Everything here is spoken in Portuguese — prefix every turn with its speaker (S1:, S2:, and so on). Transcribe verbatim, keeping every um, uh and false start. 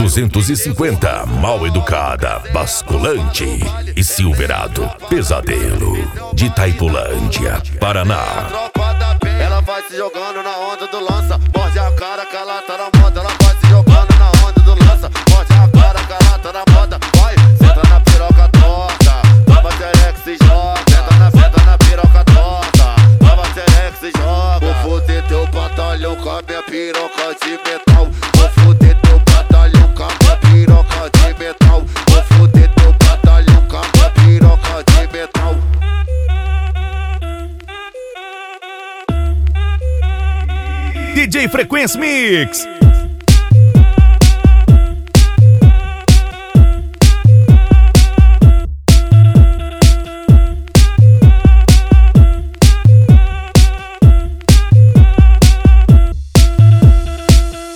S1: duzentos e cinquenta, Mal Educada, Basculante e Silverado, Pesadelo, de Itaipulândia, Paraná.
S2: Ela vai se jogando na onda do lança, morde a cara que ela tá na moda. Ela vai se jogando na onda do lança, morde a cara que ela tá na moda. Vai, senta na piroca torta, tava terex e joga. Senta na, senta na piroca torta, tava terex e joga. Vou foder teu batalhão com a minha piroca de metal. Vou foder teu batalhão com a minha piroca de metal. Vou foder teu batalhão com a minha piroca de metal.
S3: D J Frequência Mix.